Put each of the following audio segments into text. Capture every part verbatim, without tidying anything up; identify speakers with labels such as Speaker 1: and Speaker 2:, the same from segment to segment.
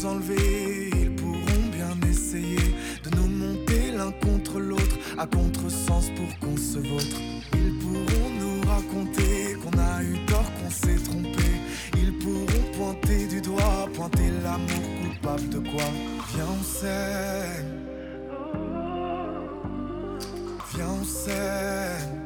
Speaker 1: nous enlever. Ils pourront bien essayer de nous monter l'un contre l'autre à contresens pour qu'on se vautre. Ils pourront nous raconter qu'on a eu tort, qu'on s'est trompé. Ils pourront pointer du doigt, pointer l'amour coupable de quoi. Viens on s'aime, viens on s'aime.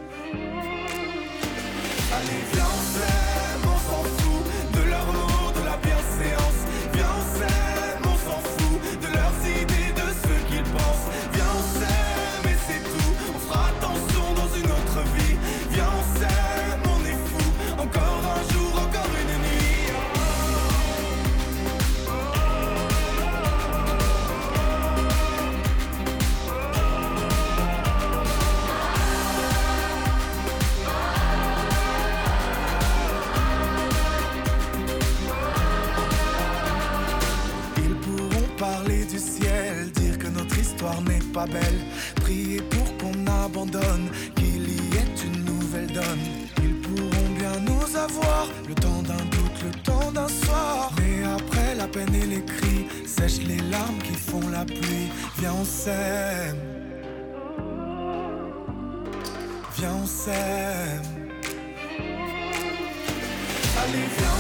Speaker 1: Allez viens on s'aime, on s'en fout de leurs mots, de la bienséance. Viens on s'aime, on s'en fout de leurs idées, de ce qu'ils pensent. Viens on s'aime et c'est tout, on fera attention dans une autre vie. Viens on s'aime, on est fou, encore un jour, encore une nuit. Parler du ciel, dire que notre histoire n'est pas belle, prier pour qu'on abandonne, qu'il y ait une nouvelle donne. Ils pourront bien nous avoir, le temps d'un doute, le temps d'un soir. Mais après la peine et les cris, sèchent les larmes qui font la pluie. Viens on s'aime, viens on s'aime. Allez viens